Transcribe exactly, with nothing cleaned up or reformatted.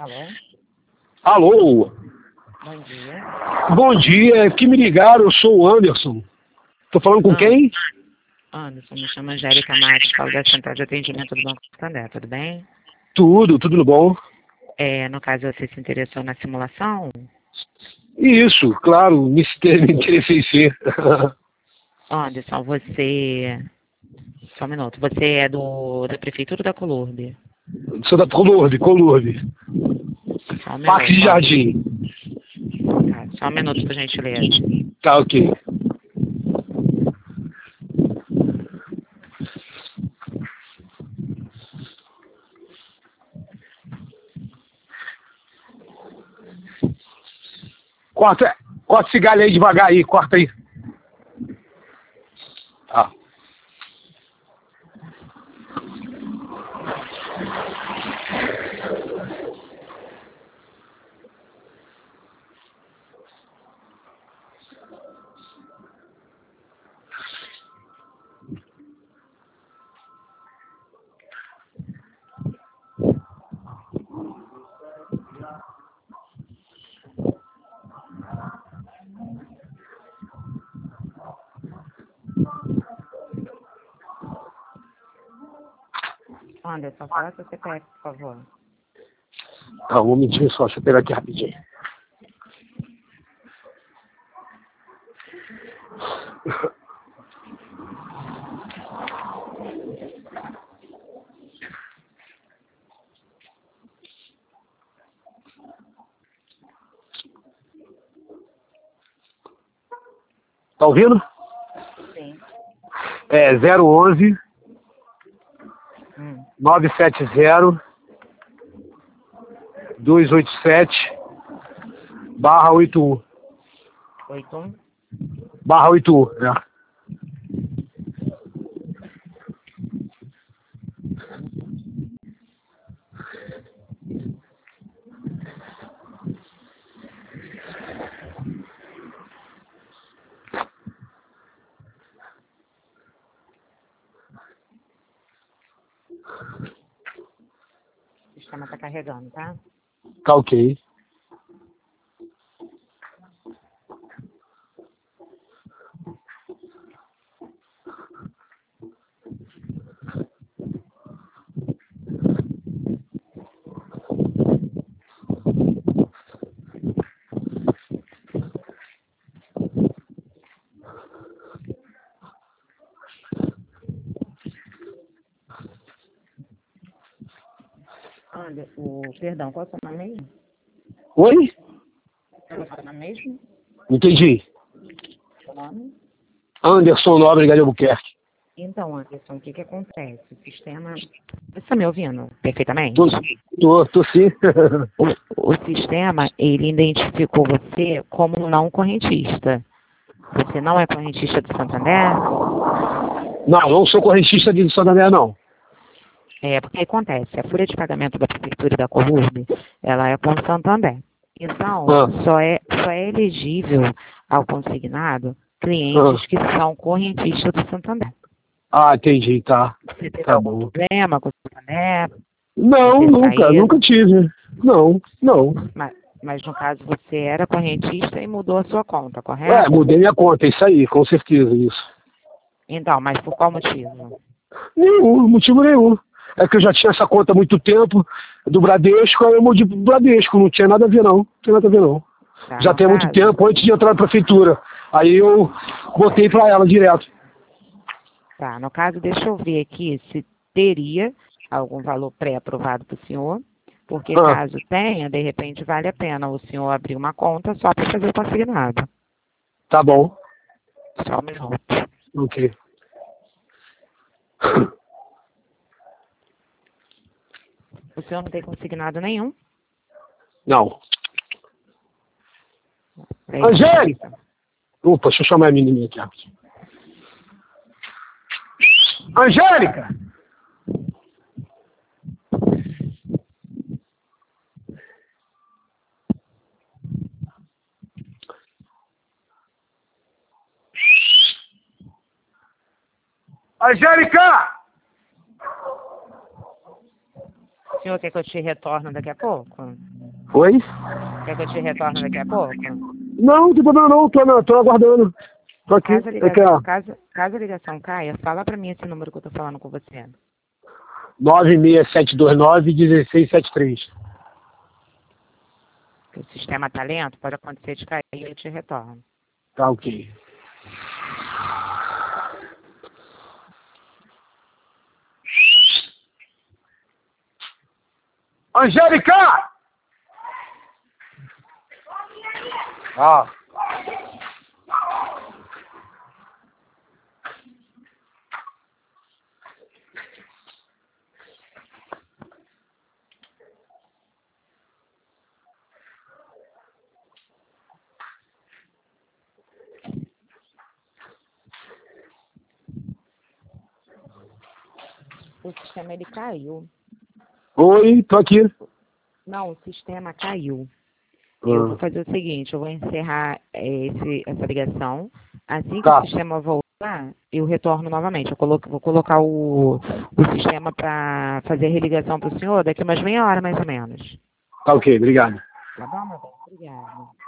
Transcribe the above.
Alô? Alô? Bom dia. Bom dia, que me ligaram, eu sou o Anderson. Tô falando com Ah. quem? Anderson, me chamo Angélica Matos, falo da Central de Atendimento do Banco Santander, tudo bem? Tudo, tudo bom? É, no caso, você se interessou na simulação? Isso, claro, me me interessei sim. Anderson, você... Só um minuto. Você é do, da Prefeitura da Colômbia? Sou da Colurbe, Colurbe. Só um Parque minuto, de Anderson. Jardim. Tá, só um minuto, por gentileza. Tá, ok. Corta, corta esse galho aí devagar aí, corta aí. Tá. Anderson, fala seu C P F, por favor. Tá, um momentinho só, deixa eu pegar aqui rapidinho. Tá ouvindo? Sim. É zero onze, Hum. nove sete zero, dois oito sete, barra oitenta e um. oito um? Barra oitenta e um, é. O sistema está carregando, tá? Tá ok. Anderson, o, perdão, qual é o seu nome mesmo? Oi? Qual é o seu nome mesmo? Entendi. Seu nome? Anderson Nóbrega de Albuquerque. Então, Anderson, o que que acontece? O sistema... Você está me ouvindo perfeitamente? Tô, tô, tô sim. O, o sistema, ele identificou você como não correntista. Você não é correntista do Santander? Não, não sou correntista de Santander, não. É, porque acontece, a folha de pagamento da Prefeitura da Colurbe, ela é com o Santander. Então, Ah, só é, só é elegível ao consignado clientes ah. que são correntistas do Santander. Ah, entendi, tá. Você teve Tá algum bom. problema com o Santander? Não, Ter nunca, saído? nunca tive. Não, não. Mas, mas no caso você era correntista e mudou a sua conta, É, correto? mudei minha conta, isso aí, com certeza, isso. Então, mas por qual motivo? Nenhum, motivo nenhum. É que eu já tinha essa conta há muito tempo, do Bradesco, aí eu mudei pro Bradesco, não tinha nada a ver não, não tinha nada a ver não. Tá, Já no tem muito caso? tempo, antes de entrar na prefeitura. Aí eu botei pra ela direto. Tá, no caso, deixa eu ver aqui se teria algum valor pré-aprovado para o senhor, porque Ah, caso tenha, de repente vale a pena o senhor abrir uma conta só para fazer o consignado. tá bom. Só um minuto. Ok. O senhor não tem consignado nenhum? Não. É isso. Angélica! Opa, deixa eu chamar a menininha aqui. rapidinho. Angélica! Angélica! O senhor quer que eu te retorne daqui a pouco? Oi? Quer que eu te retorne daqui a pouco? Não, não tem problema não, tô, não, tô aguardando. Tô aqui. Caso a É que, ligação, ó, caso, caso a ligação caia, fala pra mim esse número que eu tô falando com você. nove seis sete dois nove, um seis sete três. Que o sistema tá lento, pode acontecer de cair e eu te retorno. Tá ok. Angélica! Ah. O sistema, ele caiu. Oi, tô aqui. Não, o sistema caiu. Ah. Eu vou fazer o seguinte, eu vou encerrar eh, esse, essa ligação. Assim que Tá. o sistema voltar, eu retorno novamente. Eu colo vou colocar o, o sistema para fazer a religação para o senhor daqui umas meia hora, mais ou menos. Tá ok, obrigado. Tá bom, meu bem? Obrigada.